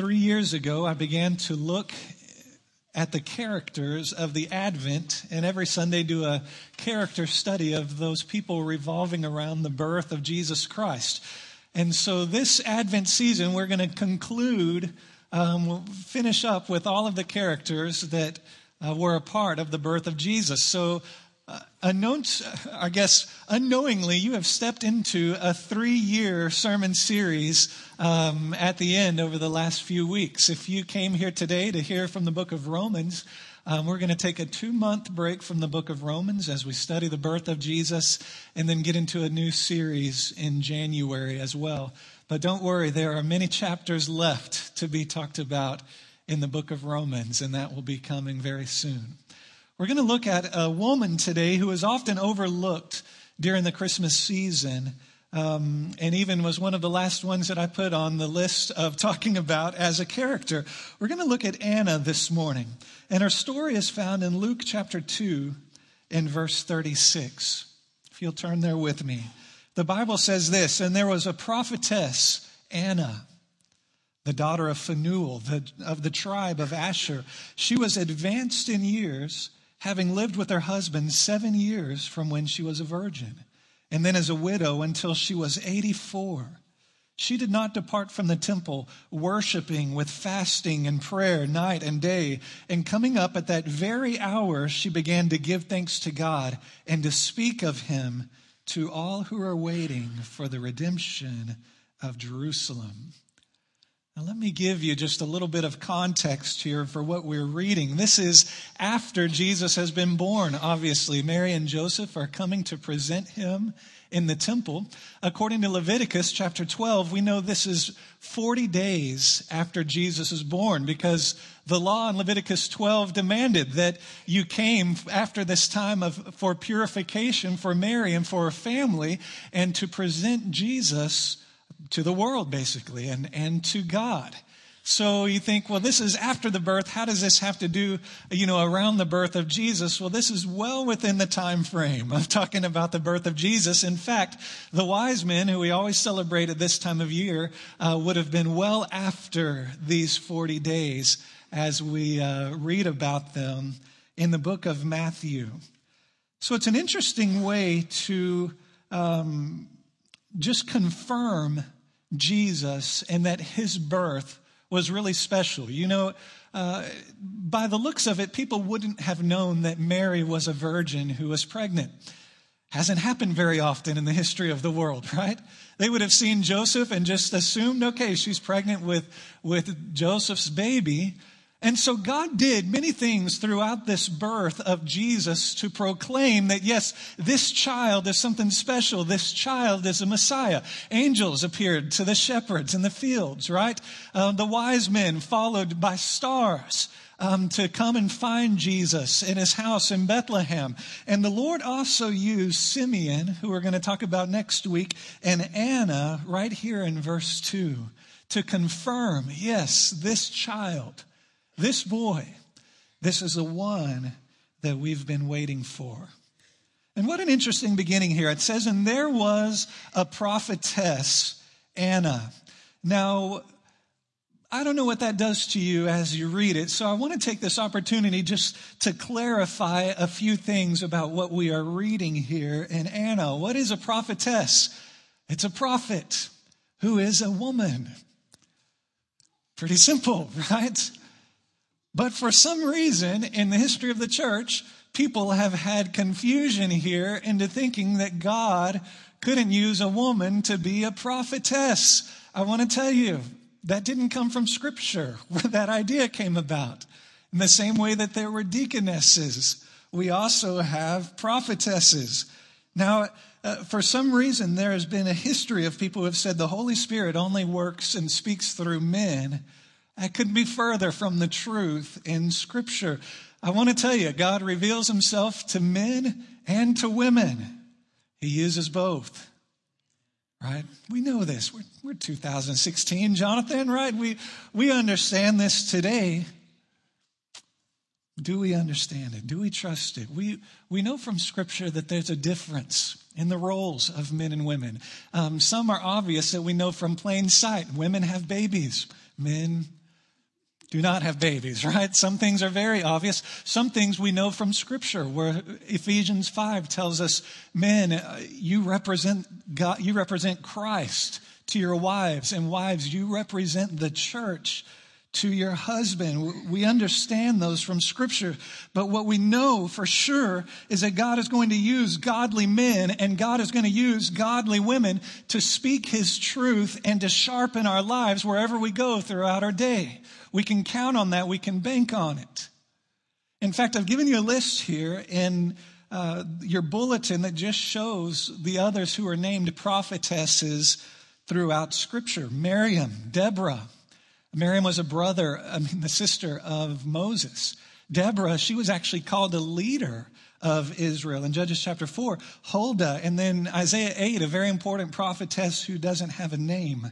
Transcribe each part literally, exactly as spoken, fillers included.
three years ago, I began to look at the characters of the Advent, and every Sunday do a character study of those people revolving around the birth of Jesus Christ. And so this Advent season, we're going to conclude, um, we'll finish up with all of the characters that uh, were a part of the birth of Jesus. So Uh, unknown, I guess, unknowingly, you have stepped into a three-year sermon series um, at the end over the last few weeks. If you came here today to hear from the book of Romans, um, we're going to take a two-month break from the book of Romans as we study the birth of Jesus and then get into a new series in January as well. But don't worry, there are many chapters left to be talked about in the book of Romans, and that will be coming very soon. We're going to look at a woman today who is often overlooked during the Christmas season, um, and even was one of the last ones that I put on the list of talking about as a character. We're going to look at Anna this morning, and her story is found in Luke chapter two and verse thirty-six. If you'll turn there with me. The Bible says this, "And there was a prophetess, Anna, the daughter of Phanuel, the, of the tribe of Asher. She was advanced in years, having lived with her husband seven years from when she was a virgin, and then as a widow until she was eighty-four. She did not depart from the temple, worshiping with fasting and prayer night and day. And coming up at that very hour, she began to give thanks to God and to speak of him to all who are waiting for the redemption of Jerusalem." Now, let me give you just a little bit of context here for what we're reading. This is after Jesus has been born, obviously. Mary and Joseph are coming to present him in the temple. According to Leviticus chapter twelve, we know this is forty days after Jesus is born, because the law in Leviticus twelve demanded that you came after this time of for purification for Mary and for her family, and to present Jesus to the world, basically, and, and to God. So you think, well, this is after the birth. How does this have to do, you know, around the birth of Jesus? Well, this is well within the time frame of talking about the birth of Jesus. In fact, the wise men, who we always celebrate at this time of year, uh, would have been well after these forty days as we uh, read about them in the book of Matthew. So it's an interesting way to um, just confirm Jesus and that his birth was really special. You know, uh, by the looks of it, people wouldn't have known that Mary was a virgin who was pregnant. Hasn't happened very often in the history of the world, right? They would have seen Joseph and just assumed, okay, she's pregnant with, with Joseph's baby. And so God did many things throughout this birth of Jesus to proclaim that, yes, this child is something special. This child is a Messiah. Angels appeared to the shepherds in the fields, right? Uh, the wise men followed by stars um, to come and find Jesus in his house in Bethlehem. And the Lord also used Simeon, who we're going to talk about next week, and Anna right here in verse two to confirm, yes, this child, this boy, this is the one that we've been waiting for. And what an interesting beginning here. It says, "And there was a prophetess, Anna." Now, I don't know what that does to you as you read it, so I want to take this opportunity just to clarify a few things about what we are reading here in Anna. What is a prophetess? It's a prophet who is a woman. Pretty simple, right? But for some reason, in the history of the church, people have had confusion here into thinking that God couldn't use a woman to be a prophetess. I want to tell you, that didn't come from Scripture, where that idea came about. In the same way that there were deaconesses, we also have prophetesses. Now, uh, for some reason, there has been a history of people who have said the Holy Spirit only works and speaks through men. That couldn't be further from the truth in Scripture. I want to tell you, God reveals himself to men and to women. He uses both, right? We know this. We're, we're two thousand sixteen, Jonathan, right? We, we understand this today. Do we understand it? Do we trust it? We, we know from Scripture that there's a difference in the roles of men and women. Um, some are obvious that we know from plain sight. Women have babies. Men do not have babies, right? Some things are very obvious. Some things we know from Scripture, where Ephesians five tells us, men, uh, you represent God, you represent Christ to your wives, and wives, you represent the church to your husband. We understand those from Scripture, but what we know for sure is that God is going to use godly men and God is going to use godly women to speak His truth and to sharpen our lives wherever we go throughout our day. We can count on that. We can bank on it. In fact, I've given you a list here in uh, your bulletin that just shows the others who are named prophetesses throughout Scripture. Miriam, Deborah. Miriam was a brother, I mean, the sister of Moses. Deborah, she was actually called a leader of Israel in Judges chapter four. Huldah, and then Isaiah eight, a very important prophetess who doesn't have a name.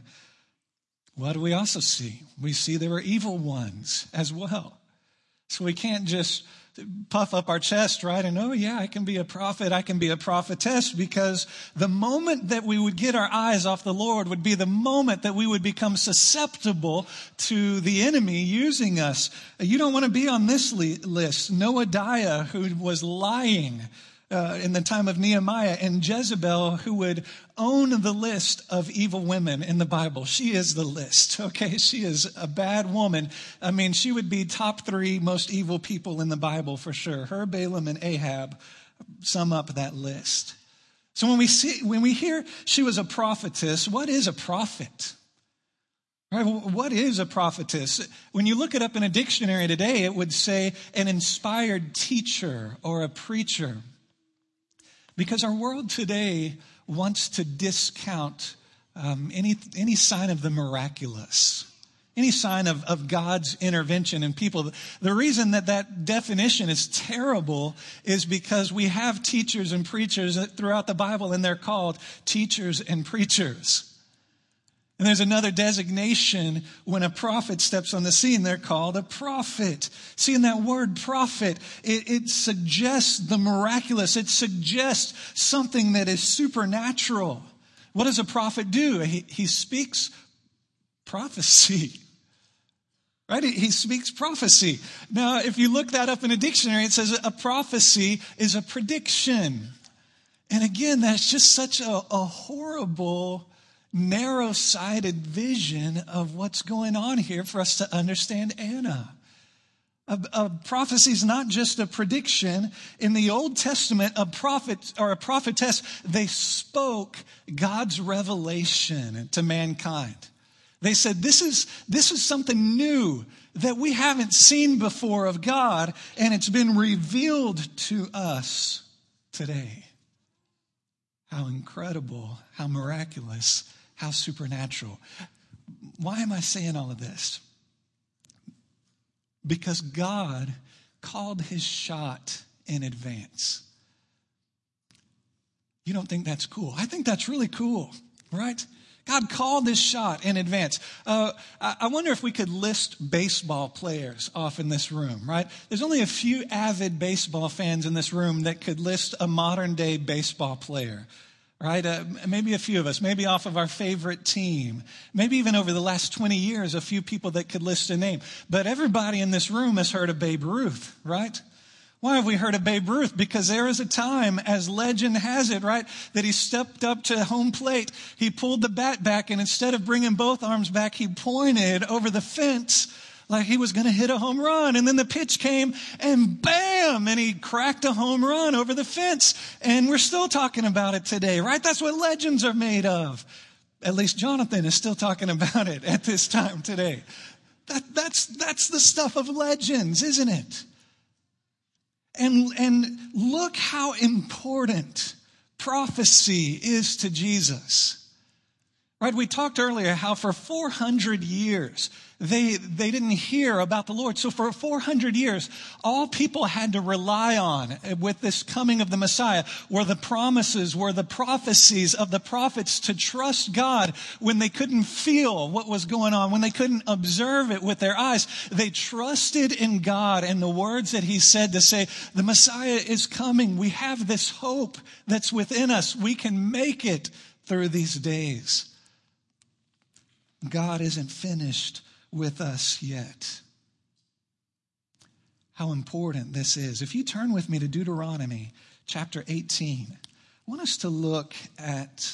What do we also see? We see there were evil ones as well. So we can't just puff up our chest, right? And, oh, yeah, I can be a prophet, I can be a prophetess, because the moment that we would get our eyes off the Lord would be the moment that we would become susceptible to the enemy using us. You don't want to be on this list. Noadiah, who was lying uh, in the time of Nehemiah, and Jezebel, who would own the list of evil women in the Bible. She is the list, okay? She is a bad woman. I mean, she would be top three most evil people in the Bible for sure. Her, Balaam, and Ahab sum up that list. So when we see, when we hear she was a prophetess, what is a prophet? Right? What is a prophetess? When you look it up in a dictionary today, it would say an inspired teacher or a preacher. Because our world today wants to discount um, any any sign of the miraculous, any sign of, of God's intervention in people. The reason that that definition is terrible is because we have teachers and preachers throughout the Bible, and they're called teachers and preachers. And there's another designation when a prophet steps on the scene. They're called a prophet. See, in that word prophet, it, it suggests the miraculous. It suggests something that is supernatural. What does a prophet do? He, he speaks prophecy. Right? He, he speaks prophecy. Now, if you look that up in a dictionary, it says a prophecy is a prediction. And again, that's just such a, a horrible, narrow-sighted vision of what's going on here for us to understand Anna. A, a prophecy is not just a prediction. In the Old Testament, a prophet or a prophetess, they spoke God's revelation to mankind. They said, this is, this is something new that we haven't seen before of God, and it's been revealed to us today. How incredible, how miraculous, how supernatural. Why am I saying all of this? Because God called His shot in advance. You don't think that's cool? I think that's really cool, right? God called this shot in advance. Uh, I wonder if we could list baseball players off in this room, right? There's only a few avid baseball fans in this room that could list a modern day baseball player, right? Uh, maybe a few of us, maybe off of our favorite team, maybe even over the last twenty years, a few people that could list a name. But everybody in this room has heard of Babe Ruth, right? Why have we heard of Babe Ruth? Because there was a time, as legend has it, right, that he stepped up to home plate. He pulled the bat back, and instead of bringing both arms back, he pointed over the fence like he was going to hit a home run. And then the pitch came, and bam, and he cracked a home run over the fence. And we're still talking about it today, right? That's what legends are made of. At least Jonathan is still talking about it at this time today. That, that's, that's the stuff of legends, isn't it? And, and look how important prophecy is to Jesus. Right? We talked earlier how for four hundred years they, they didn't hear about the Lord. So for four hundred years, all people had to rely on with this coming of the Messiah were the promises, were the prophecies of the prophets to trust God when they couldn't feel what was going on, when they couldn't observe it with their eyes. They trusted in God and the words that He said to say, the Messiah is coming. We have this hope that's within us. We can make it through these days. God isn't finished with us yet. how important this is. If you turn with me to Deuteronomy chapter eighteen, I want us to look at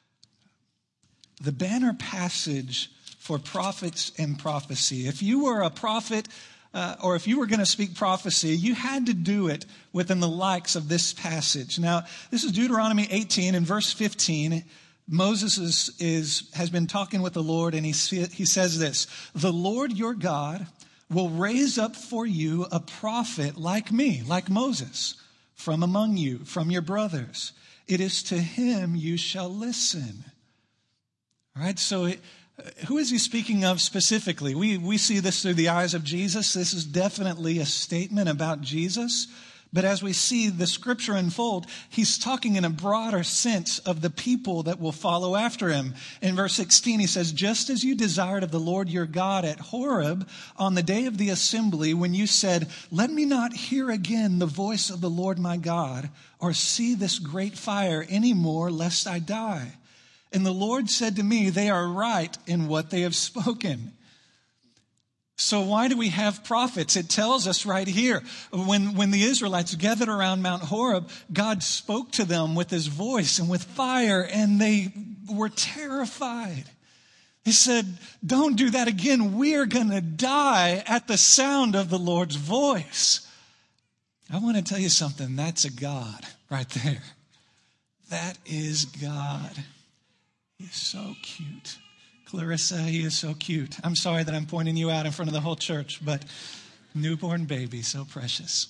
the banner passage for prophets and prophecy. If you were a prophet, uh, or if you were going to speak prophecy, you had to do it within the likes of this passage. Now, this is Deuteronomy eighteen in verse fifteen. Moses is, is has been talking with the Lord, and he he says this: "The Lord your God will raise up for you a prophet like me," like Moses, "from among you, from your brothers. It is to him you shall listen." All right, so it, who is he speaking of specifically? We we see this through the eyes of Jesus. This is definitely a statement about Jesus. But as we see the scripture unfold, he's talking in a broader sense of the people that will follow after him. In verse sixteen, he says, "Just as you desired of the Lord your God at Horeb on the day of the assembly, when you said, 'Let me not hear again the voice of the Lord my God, or see this great fire any more, lest I die.' And the Lord said to me, 'They are right in what they have spoken.'" So why do we have prophets? It tells us right here, when, when the Israelites gathered around Mount Horeb, God spoke to them with his voice and with fire, and they were terrified. He said, "Don't do that again. We are going to die at the sound of the Lord's voice." I want to tell you something. That's a God right there. That is God. He's so cute. Clarissa, he is so cute. I'm sorry that I'm pointing you out in front of the whole church, but newborn baby, so precious.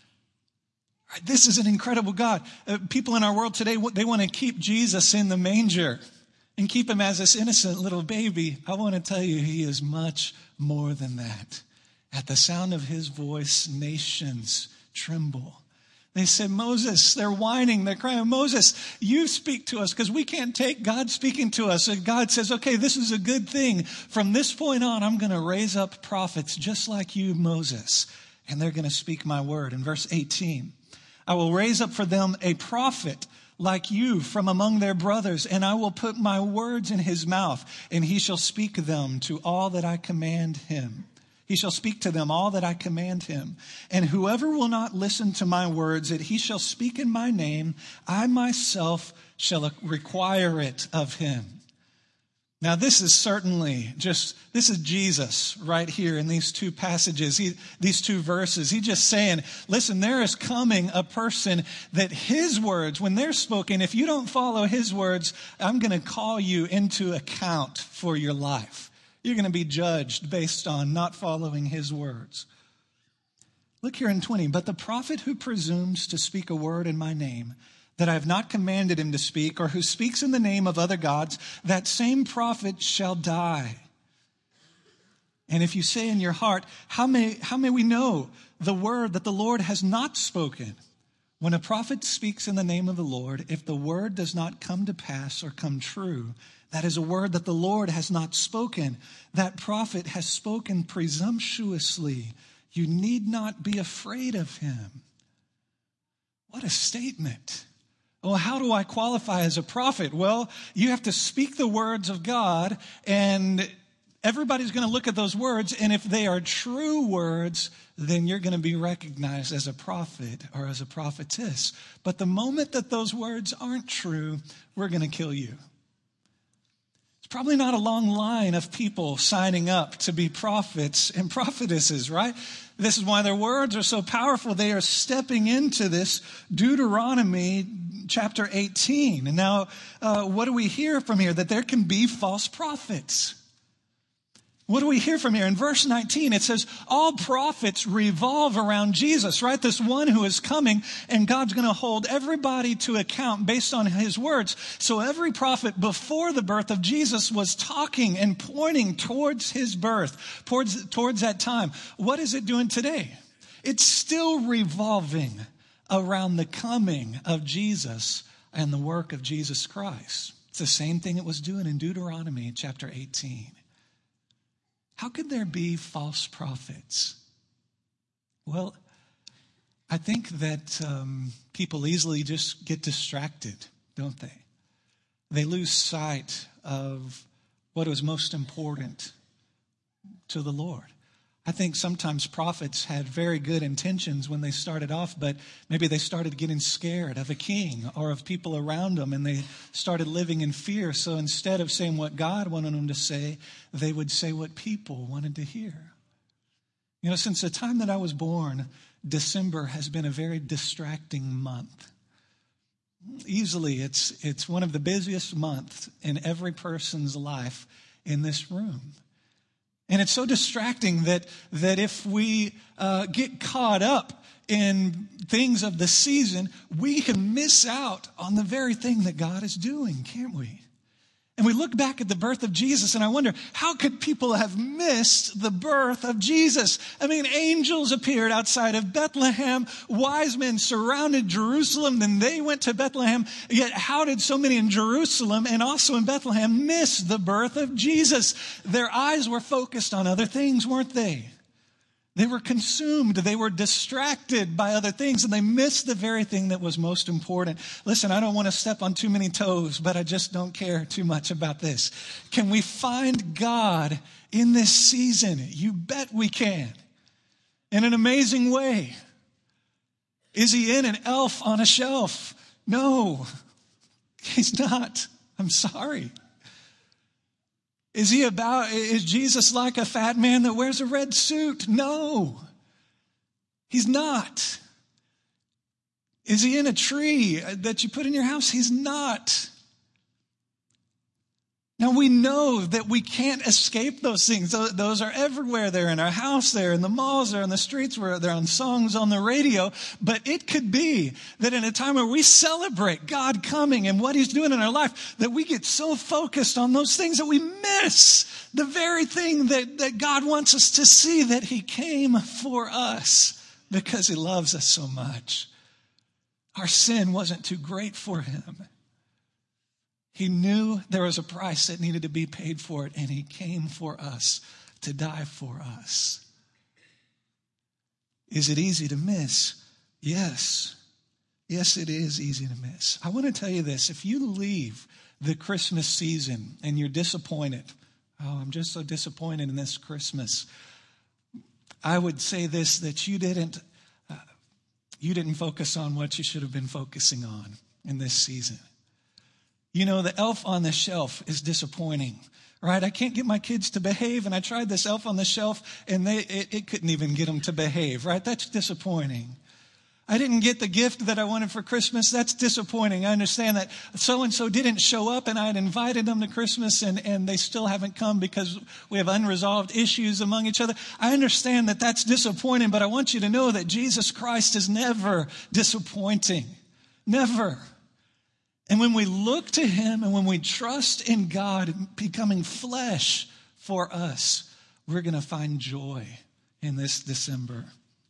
All right, this is an incredible God. Uh, people in our world today, they want to keep Jesus in the manger and keep him as this innocent little baby. I want to tell you, he is much more than that. At the sound of his voice, nations tremble. They said, "Moses," they're whining, they're crying, "Moses, you speak to us," because we can't take God speaking to us. And God says, "Okay, this is a good thing. From this point on, I'm going to raise up prophets just like you, Moses, and they're going to speak my word." In verse eighteen, "I will raise up for them a prophet like you from among their brothers, and I will put my words in his mouth, and he shall speak them to all that I command him. He shall speak to them all that I command him. And whoever will not listen to my words that he shall speak in my name, I myself shall require it of him." Now, this is certainly just, this is Jesus right here in these two passages, he, these two verses. He's just saying, listen, there is coming a person that his words, when they're spoken, if you don't follow his words, I'm going to call you into account for your life. You're going to be judged based on not following his words. Look here in twenty. "But the prophet who presumes to speak a word in my name that I have not commanded him to speak, or who speaks in the name of other gods, that same prophet shall die. And if you say in your heart, how may, how may we know the word that the Lord has not spoken? When a prophet speaks in the name of the Lord, if the word does not come to pass or come true, that is a word that the Lord has not spoken. That prophet has spoken presumptuously. You need not be afraid of him." What a statement. Well, how do I qualify as a prophet? Well, you have to speak the words of God, and everybody's going to look at those words, and if they are true words, then you're going to be recognized as a prophet or as a prophetess. But the moment that those words aren't true, we're going to kill you. Probably not a long line of people signing up to be prophets and prophetesses, right? This is why their words are so powerful. They are stepping into this Deuteronomy chapter eighteen. And now, uh, what do we hear from here? That there can be false prophets. What do we hear from here? In verse nineteen, it says, all prophets revolve around Jesus, right? This one who is coming, and God's going to hold everybody to account based on his words. So every prophet before the birth of Jesus was talking and pointing towards his birth, towards, towards that time. What is it doing today? It's still revolving around the coming of Jesus and the work of Jesus Christ. It's the same thing it was doing in Deuteronomy chapter eighteen. How could there be false prophets? Well, I think that um, people easily just get distracted, don't they? They lose sight of what was most important to the Lord. I think sometimes prophets had very good intentions when they started off, but maybe they started getting scared of a king or of people around them, and they started living in fear. So instead of saying what God wanted them to say, they would say what people wanted to hear. You know, since the time that I was born, December has been a very distracting month. Easily, it's it's one of the busiest months in every person's life in this room. And it's so distracting that, that if we uh, get caught up in things of the season, we can miss out on the very thing that God is doing, can't we? And we look back at the birth of Jesus, and I wonder, how could people have missed the birth of Jesus? I mean, angels appeared outside of Bethlehem. Wise men surrounded Jerusalem. Then they went to Bethlehem. Yet how did so many in Jerusalem and also in Bethlehem miss the birth of Jesus? Their eyes were focused on other things, weren't they? They were consumed. They were distracted by other things, and they missed the very thing that was most important. Listen, I don't want to step on too many toes, but I just don't care too much about this. Can we find God in this season? You bet we can. In an amazing way. Is he in an elf on a shelf? No, he's not. I'm sorry. Is he about, is Jesus like a fat man that wears a red suit? No, he's not. Is he in a tree that you put in your house? He's not. Now, we know that we can't escape those things. Those are everywhere. They're in our house. They're in the malls. They're on the streets. They're on songs on the radio. But it could be that in a time where we celebrate God coming and what he's doing in our life, that we get so focused on those things that we miss the very thing that, that God wants us to see, that he came for us because he loves us so much. Our sin wasn't too great for him. He knew there was a price that needed to be paid for it, and he came for us to die for us. Is it easy to miss? Yes. Yes, it is easy to miss. I want to tell you this. If you leave the Christmas season and you're disappointed, oh, I'm just so disappointed in this Christmas, I would say this, that you didn't, uh, you didn't focus on what you should have been focusing on in this season. You know, the elf on the shelf is disappointing, right? I can't get my kids to behave, and I tried this elf on the shelf, and they it, it couldn't even get them to behave, right? That's disappointing. I didn't get the gift that I wanted for Christmas. That's disappointing. I understand that so-and-so didn't show up, and I had invited them to Christmas, and, and they still haven't come because we have unresolved issues among each other. I understand that that's disappointing, but I want you to know that Jesus Christ is never disappointing. Never. And when we look to him and when we trust in God becoming flesh for us, we're going to find joy in this December.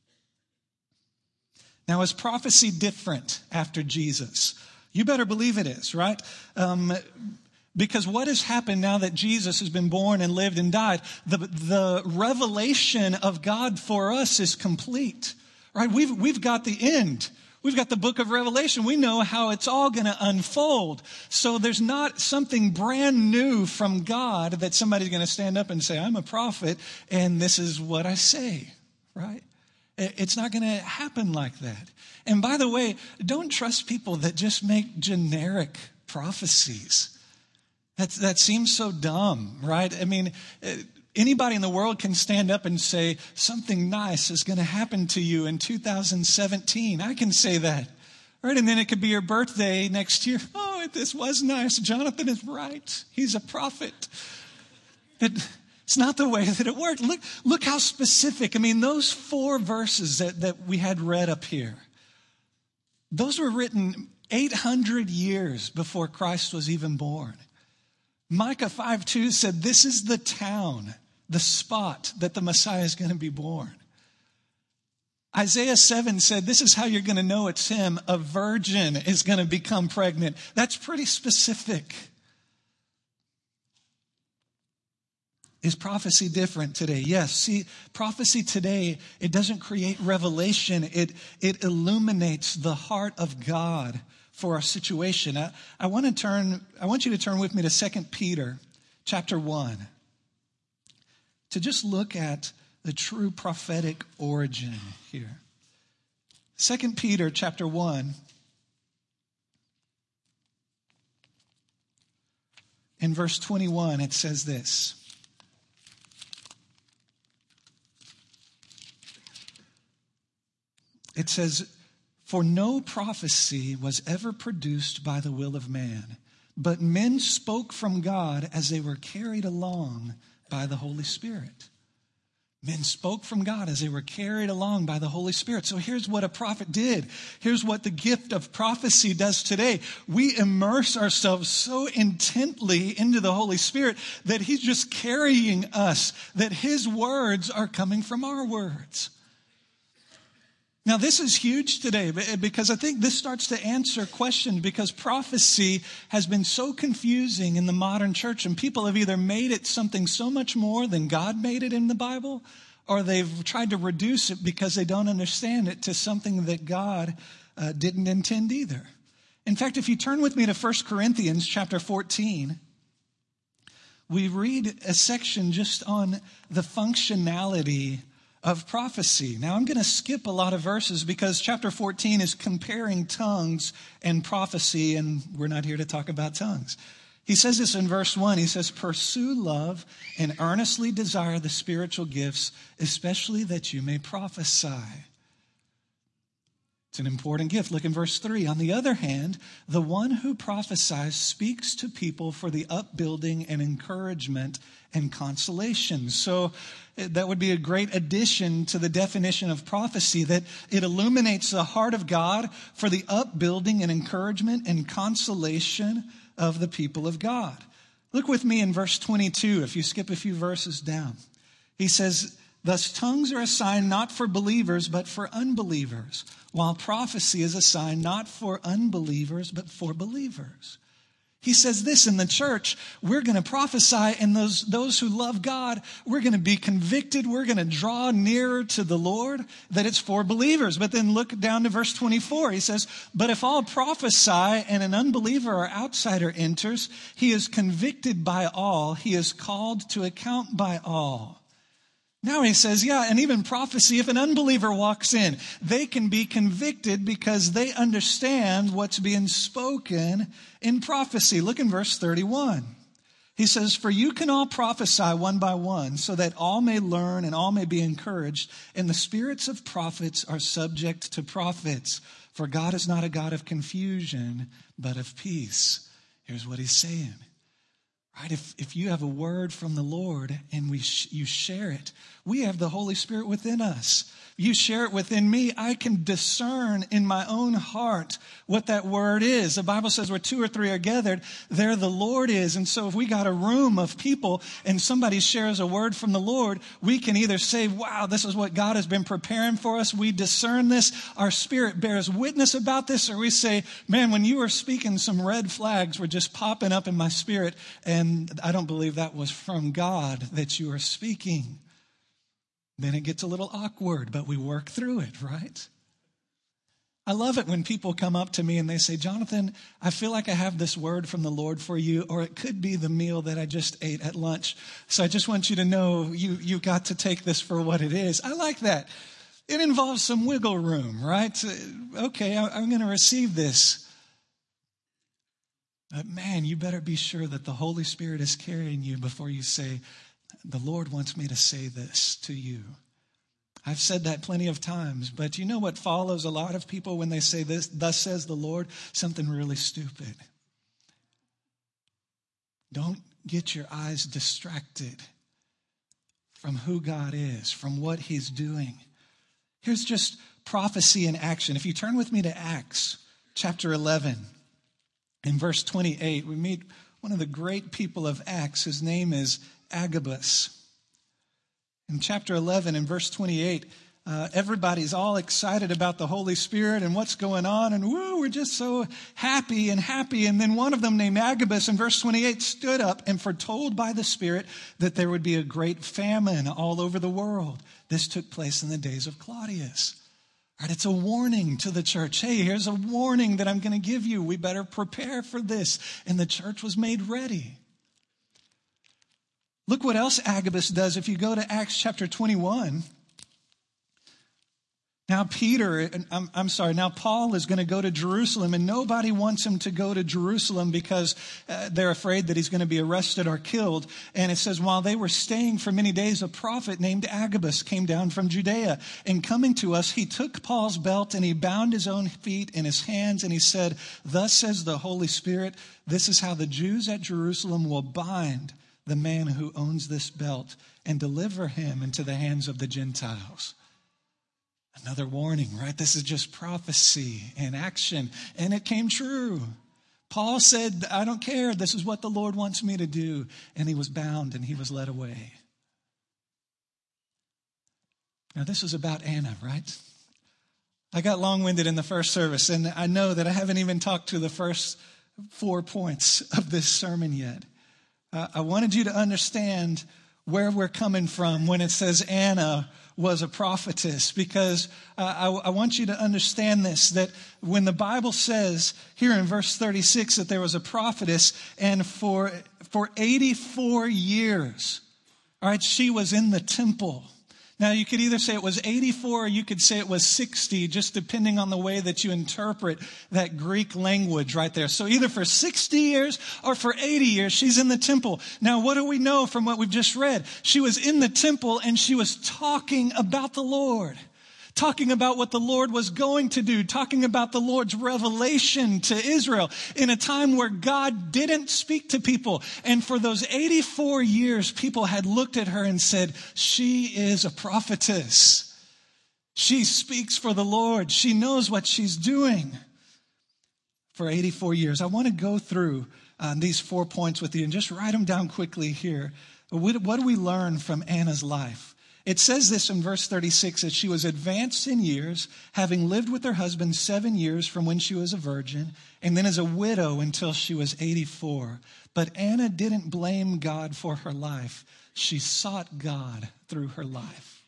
Now, is prophecy different after Jesus? You better believe it is, right? Um, because what has happened now that Jesus has been born and lived and died, the, the revelation of God for us is complete, right? We've, we've got the end. We've got the book of Revelation. We know how it's all going to unfold. So there's not something brand new from God that somebody's going to stand up and say, I'm a prophet, and this is what I say, right? It's not going to happen like that. And by the way, don't trust people that just make generic prophecies. That, that seems so dumb, right? I mean, anybody in the world can stand up and say, something nice is going to happen to you in two thousand seventeen. I can say that, right? And then it could be your birthday next year. Oh, this was nice. Jonathan is right. He's a prophet. It, it's not the way that it worked. Look, look how specific. I mean, those four verses that, that we had read up here, those were written eight hundred years before Christ was even born. Micah five two said, this is the town, the spot that the Messiah is going to be born. Isaiah seven said, this is how you're going to know it's him. A virgin is going to become pregnant. That's pretty specific. Is prophecy different today? Yes. See, prophecy today, it doesn't create revelation. It, it illuminates the heart of God for our situation. I, I want to turn, I want you to turn with me to Second Peter chapter one to just look at the true prophetic origin here. Second Peter chapter one. In verse twenty-one, it says this. It says, "For no prophecy was ever produced by the will of man, but men spoke from God as they were carried along by the Holy Spirit." Men spoke from God as they were carried along by the Holy Spirit. So here's what a prophet did. Here's what the gift of prophecy does today. We immerse ourselves so intently into the Holy Spirit that he's just carrying us, that his words are coming from our words. Now, this is huge today because I think this starts to answer questions, because prophecy has been so confusing in the modern church, and people have either made it something so much more than God made it in the Bible, or they've tried to reduce it because they don't understand it to something that God uh, didn't intend either. In fact, if you turn with me to First Corinthians chapter fourteen, we read a section just on the functionality of prophecy. Now, I'm going to skip a lot of verses because chapter fourteen is comparing tongues and prophecy, and we're not here to talk about tongues. He says this in verse one. He says, "Pursue love and earnestly desire the spiritual gifts, especially that you may prophesy." It's an important gift. Look in verse three. "On the other hand, the one who prophesies speaks to people for the upbuilding and encouragement and consolation." So that would be a great addition to the definition of prophecy, that it illuminates the heart of God for the upbuilding and encouragement and consolation of the people of God. Look with me in verse twenty-two, if you skip a few verses down. He says, "Thus tongues are a sign not for believers, but for unbelievers, while prophecy is a sign not for unbelievers, but for believers." He says this: in the church, we're going to prophesy, and those, those who love God, we're going to be convicted. We're going to draw nearer to the Lord, that it's for believers. But then look down to verse twenty-four. He says, "But if all prophesy and an unbeliever or outsider enters, he is convicted by all. He is called to account by all." Now he says, yeah, and even prophecy, if an unbeliever walks in, they can be convicted because they understand what's being spoken in prophecy. Look in verse thirty-one. He says, "For you can all prophesy one by one, so that all may learn and all may be encouraged. And the spirits of prophets are subject to prophets. For God is not a God of confusion, but of peace." Here's what he's saying. Right? If, if you have a word from the Lord and we sh- you share it, we have the Holy Spirit within us. You share it within me, I can discern in my own heart what that word is. The Bible says where two or three are gathered, there the Lord is. And so if we got a room of people and somebody shares a word from the Lord, we can either say, wow, this is what God has been preparing for us. We discern this. Our spirit bears witness about this. Or we say, man, when you were speaking, some red flags were just popping up in my spirit, and I don't believe that was from God that you are speaking. Then it gets a little awkward, but we work through it, right? I love it when people come up to me and they say, "Jonathan, I feel like I have this word from the Lord for you," or it could be the meal that I just ate at lunch. So I just want you to know you, you got to take this for what it is. I like that. It involves some wiggle room, right? Okay, I, I'm going to receive this. But man, you better be sure that the Holy Spirit is carrying you before you say, "The Lord wants me to say this to you." I've said that plenty of times, but you know what follows a lot of people when they say this, "Thus says the Lord"? Something really stupid. Don't get your eyes distracted from who God is, from what he's doing. Here's just prophecy in action. If you turn with me to Acts chapter eleven, in verse twenty-eight, we meet one of the great people of Acts. His name is Agabus. In chapter eleven, in verse twenty-eight, uh, everybody's all excited about the Holy Spirit and what's going on. And woo, we're just so happy and happy. And then one of them, named Agabus, in verse twenty-eight, stood up and foretold by the Spirit that there would be a great famine all over the world. This took place in the days of Claudius. Right, it's a warning to the church. Hey, here's a warning that I'm going to give you. We better prepare for this. And the church was made ready. Look what else Agabus does if you go to Acts chapter twenty-one. Now Peter, I'm, I'm sorry, now Paul is going to go to Jerusalem, and nobody wants him to go to Jerusalem because uh, they're afraid that he's going to be arrested or killed. And it says, while they were staying for many days, a prophet named Agabus came down from Judea. And coming to us, he took Paul's belt and he bound his own feet and his hands. And he said, thus says the Holy Spirit, this is how the Jews at Jerusalem will bind the man who owns this belt and deliver him into the hands of the Gentiles. Another warning, right? This is just prophecy and action. And it came true. Paul said, I don't care. This is what the Lord wants me to do. And he was bound and he was led away. Now, this was about Anna, right? I got long-winded in the first service, and I know that I haven't even talked to the first four points of this sermon yet. Uh, I wanted you to understand where we're coming from when it says Anna was a prophetess, because uh, I, I want you to understand this, that when the Bible says here in verse thirty-six that there was a prophetess, and for for eighty-four years, all right, she was in the temple. Now, you could either say it was eighty-four or you could say it was sixty, just depending on the way that you interpret that Greek language right there. So either for sixty years or for eighty years, she's in the temple. Now, what do we know from what we've just read? She was in the temple and she was talking about the Lord. Talking about what the Lord was going to do, talking about the Lord's revelation to Israel in a time where God didn't speak to people. And for those eighty-four years, people had looked at her and said, she is a prophetess. She speaks for the Lord. She knows what she's doing. For eighty-four years. I want to go through uh, these four points with you and just write them down quickly here. What, what do we learn from Anna's life? It says this in verse thirty-six, that she was advanced in years, having lived with her husband seven years from when she was a virgin, and then as a widow until she was eighty-four. But Anna didn't blame God for her life. She sought God through her life.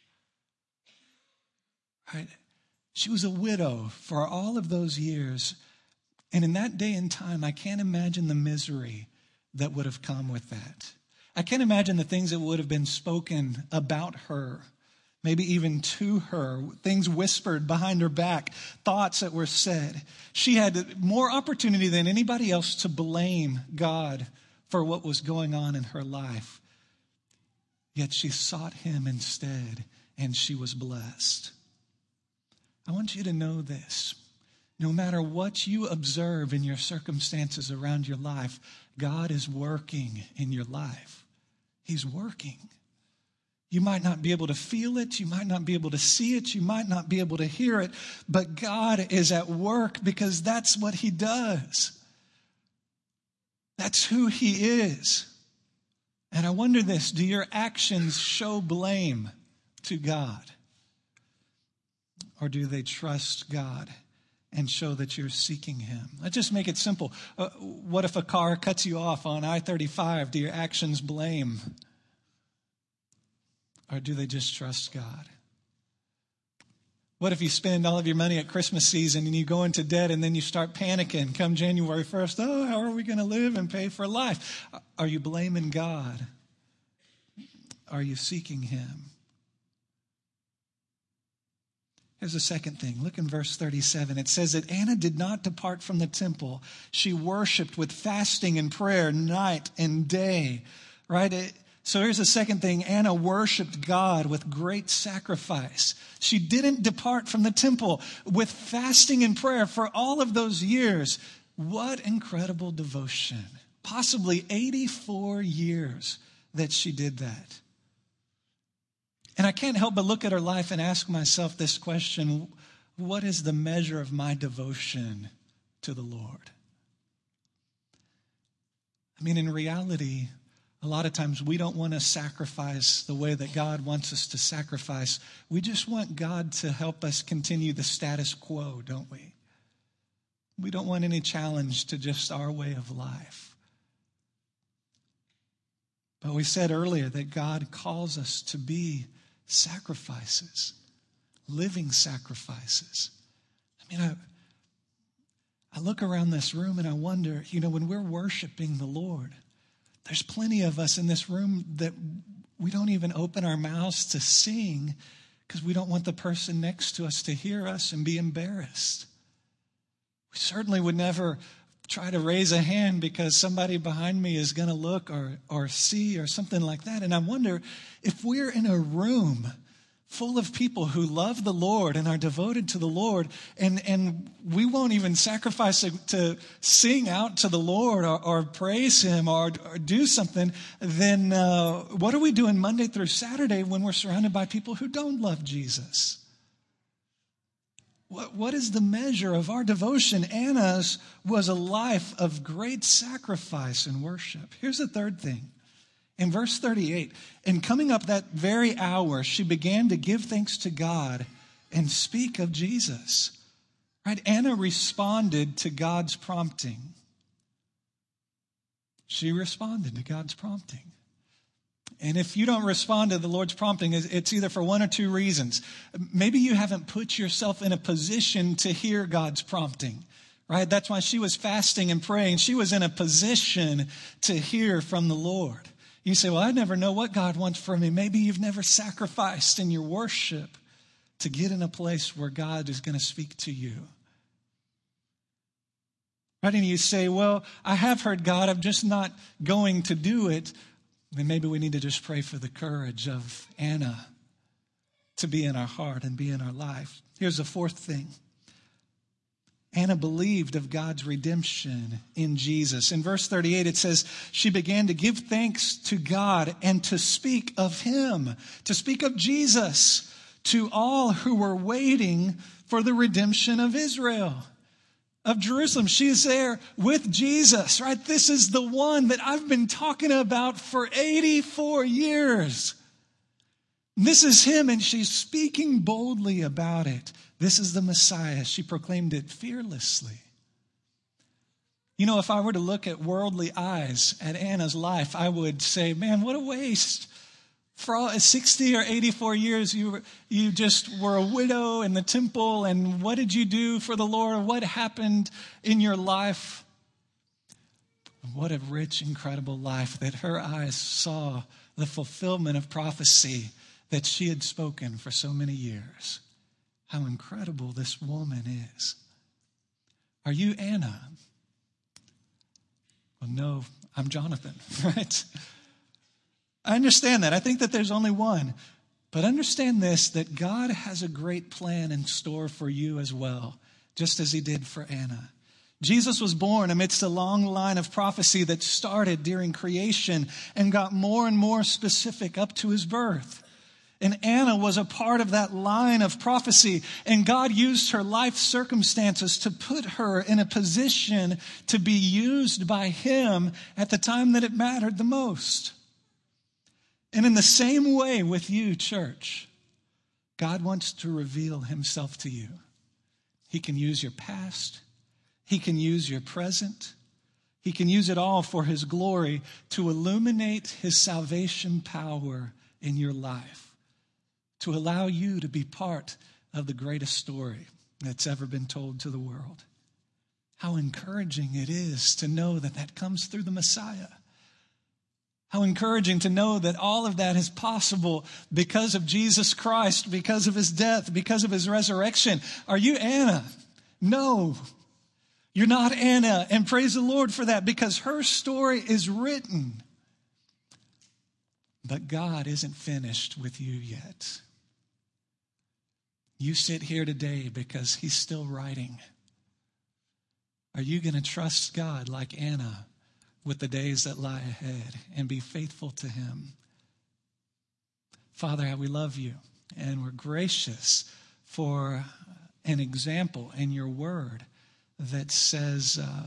Right? She was a widow for all of those years. And in that day and time, I can't imagine the misery that would have come with that. I can't imagine the things that would have been spoken about her, maybe even to her, things whispered behind her back, thoughts that were said. She had more opportunity than anybody else to blame God for what was going on in her life. Yet she sought him instead, and she was blessed. I want you to know this. No matter what you observe in your circumstances around your life, God is working in your life. He's working. You might not be able to feel it. You might not be able to see it. You might not be able to hear it. But God is at work because that's what he does. That's who he is. And I wonder this, do your actions show blame to God? Or do they trust God and show that you're seeking him? Let's just make it simple. Uh, what if a car cuts you off on I thirty-five? Do your actions blame? Or do they just trust God? What if you spend all of your money at Christmas season and you go into debt and then you start panicking come January first? Oh, how are we going to live and pay for life? Are you blaming God? Are you seeking him? Here's the second thing. Look in verse thirty-seven. It says that Anna did not depart from the temple. She worshiped with fasting and prayer night and day. Right? It, so here's the second thing. Anna worshiped God with great sacrifice. She didn't depart from the temple with fasting and prayer for all of those years. What incredible devotion. Possibly eighty-four years that she did that. And I can't help but look at her life and ask myself this question: what is the measure of my devotion to the Lord? I mean, in reality, a lot of times we don't want to sacrifice the way that God wants us to sacrifice. We just want God to help us continue the status quo, don't we? We don't want any challenge to just our way of life. But we said earlier that God calls us to be sacrifices, living sacrifices. I mean, I, I look around this room and I wonder, you know, when we're worshiping the Lord, There's plenty of us in this room that we don't even open our mouths to sing because we don't want the person next to us to hear us and be embarrassed. We certainly would never try to raise a hand because somebody behind me is going to look or, or see or something like that. And I wonder if we're in a room full of people who love the Lord and are devoted to the Lord, and, and we won't even sacrifice to, to sing out to the Lord or, or praise Him or, or do something, then uh, what are we doing Monday through Saturday when we're surrounded by people who don't love Jesus? What, what is the measure of our devotion? Anna's was a life of great sacrifice and worship. Here's the third thing. In verse thirty-eight, and coming up that very hour, she began to give thanks to God and speak of Jesus. Right? Anna responded to God's prompting. She responded to God's prompting. And if you don't respond to the Lord's prompting, it's either for one or two reasons. Maybe you haven't put yourself in a position to hear God's prompting. Right? That's why she was fasting and praying. She was in a position to hear from the Lord. You say, well, I never know what God wants from me. Maybe you've never sacrificed in your worship to get in a place where God is going to speak to you. Right? And you say, well, I have heard God, I'm just not going to do it. Then maybe we need to just pray for the courage of Anna to be in our heart and be in our life. Here's the fourth thing. Anna believed of God's redemption in Jesus. In verse thirty-eight, it says, she began to give thanks to God and to speak of Him, to speak of Jesus to all who were waiting for the redemption of Israel, of Jerusalem. She is there with Jesus, right? This is the one that I've been talking about for eighty-four years. This is Him, and she's speaking boldly about it. This is the Messiah. She proclaimed it fearlessly. You know, if I were to look at worldly eyes at Anna's life, I would say, man, what a waste. For all sixty or eighty-four years, you were, you just were a widow in the temple, and what did you do for the Lord? What happened in your life? What a rich, incredible life that her eyes saw the fulfillment of prophecy that she had spoken for so many years. How incredible this woman is. Are you Anna? Well, no, I'm Jonathan, right? I understand that. I think that there's only one. But understand this, that God has a great plan in store for you as well, just as He did for Anna. Jesus was born amidst a long line of prophecy that started during creation and got more and more specific up to His birth. And Anna was a part of that line of prophecy. And God used her life circumstances to put her in a position to be used by Him at the time that it mattered the most. And in the same way with you, church, God wants to reveal Himself to you. He can use your past. He can use your present. He can use it all for His glory to illuminate His salvation power in your life, to allow you to be part of the greatest story that's ever been told to the world. How encouraging it is to know that that comes through the Messiah. How encouraging to know that all of that is possible because of Jesus Christ, because of His death, because of His resurrection. Are you Anna? No, you're not Anna. And praise the Lord for that, because her story is written. But God isn't finished with you yet. You sit here today because He's still writing. Are you going to trust God like Anna with the days that lie ahead and be faithful to Him? Father, how we love You, and we're gracious for an example in Your word that says uh,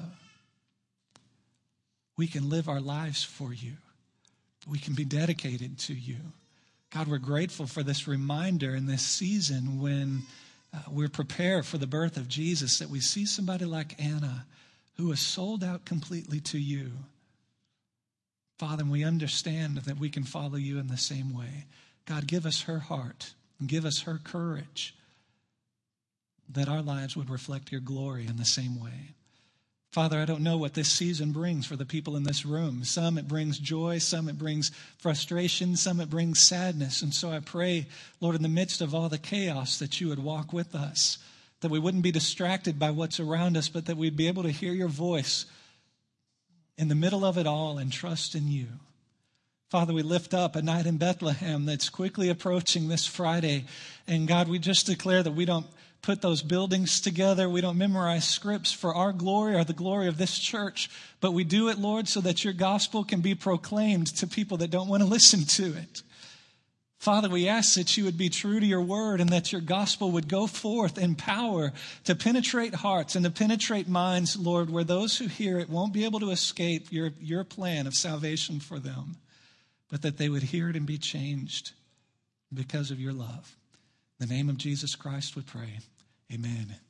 we can live our lives for You. We can be dedicated to You. God, we're grateful for this reminder in this season when uh, we're prepared for the birth of Jesus, that we see somebody like Anna who is sold out completely to You. Father, and we understand that we can follow You in the same way. God, give us her heart and give us her courage that our lives would reflect Your glory in the same way. Father, I don't know what this season brings for the people in this room. Some it brings joy, some it brings frustration, some it brings sadness. And so I pray, Lord, in the midst of all the chaos, that you would walk with us, that we wouldn't be distracted by what's around us, but that we'd be able to hear your voice in the middle of it all and trust in you. Father, we lift up a night in Bethlehem that's quickly approaching this Friday. And God, we just declare that we don't put those buildings together. We don't memorize scripts for our glory or the glory of this church, but we do it, Lord, so that your gospel can be proclaimed to people that don't want to listen to it. Father, we ask that you would be true to your word and that your gospel would go forth in power to penetrate hearts and to penetrate minds, Lord, where those who hear it won't be able to escape your, your plan of salvation for them, but that they would hear it and be changed because of your love. In the name of Jesus Christ we pray. Amen.